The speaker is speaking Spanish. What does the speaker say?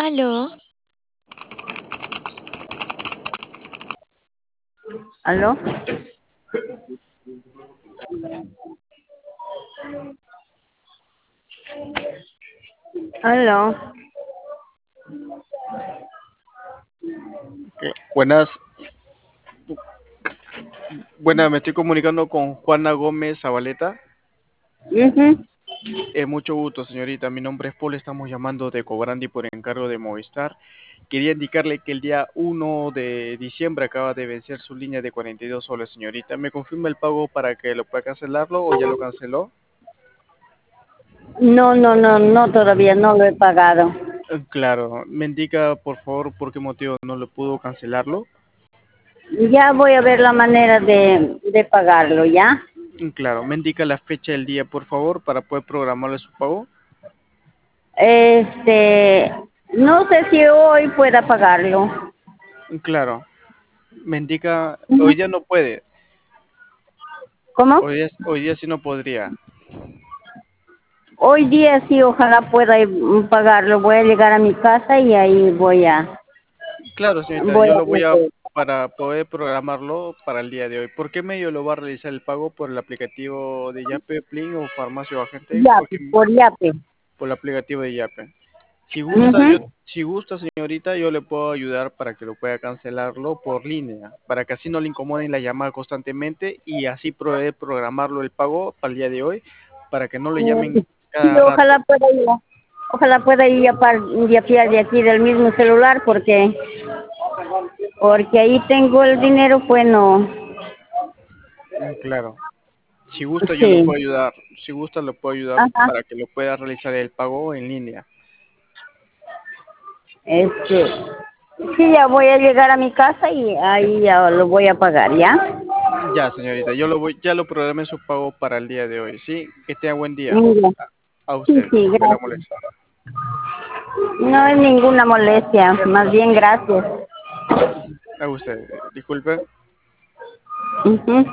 Aló, ¿Aló? ¿Aló? Buenas, buenas, me estoy comunicando con Juana Gómez Zabaleta. Ujú. Mucho gusto, señorita. Mi nombre es Paul, estamos llamando de Cobrandi por encargo de Movistar. Quería indicarle que el día 1 de diciembre acaba de vencer su línea de 42 soles, señorita. ¿Me confirma el pago para que lo pueda cancelarlo o ya lo canceló? No, todavía no lo he pagado. Claro, me indica por favor por qué motivo no lo pudo cancelarlo. Ya voy a ver la manera de pagarlo, ¿ya? Claro, me indica la fecha del día, por favor, para poder programarle su pago. Este, no sé si hoy pueda pagarlo. Claro, me indica, Ujú. hoy día no puede. ¿Cómo? Hoy día sí no podría. Hoy día sí, ojalá pueda pagarlo. Voy a llegar a mi casa y ahí Claro, señorita, voy yo a lo voy a, meter. para poder programarlo para el día de hoy. ¿Por qué medio lo va a realizar el pago? ¿Por el aplicativo de Yape, Plin o Farmacia o Agente? Yape, por Yape. Por el aplicativo de Yape. Ujú. Si gusta, señorita, yo le puedo ayudar para que lo pueda cancelarlo por línea, para que así no le incomoden la llamada constantemente y así poder programarlo el pago para el día de hoy, para que no le llamen Sí, cada rato. ojalá pueda ir a fiar de aquí del mismo celular porque ahí tengo el dinero, bueno, Claro. Si gusta, yo le sí, puedo ayudar. Si gusta, le puedo ayudar ajá, para que lo pueda realizar el pago en línea. este, sí, ya voy a llegar a mi casa y ahí ya lo voy a pagar, ¿ya? Ya, señorita, ya lo programé su pago para el día de hoy, ¿sí? Que tenga buen día. Mira, A sí, usted, sí, disculpe la gracias. molestia. No es ninguna molestia, más bien gracias. A usted, disculpe. Ujú.